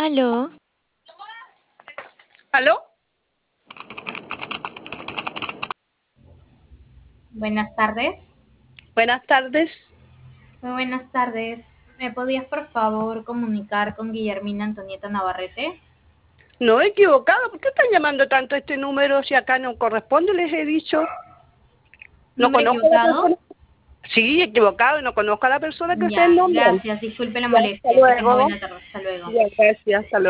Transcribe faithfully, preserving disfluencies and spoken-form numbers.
Aló, ¿Aló? Buenas tardes. Buenas tardes. Muy buenas tardes. ¿Me podías por favor comunicar con Guillermina Antonieta Navarrete? No he equivocado. ¿Por qué están llamando tanto a este número si acá no corresponde? Les he dicho. No ¿Nombre conozco a la persona. equivocado? Sí, equivocado. No conozco a la persona que ustedes Ya, nombran. gracias. Disculpe la Ya, hasta molestia. Que tenga luego. buena tarde. Hasta luego. Ya, gracias. Hasta luego.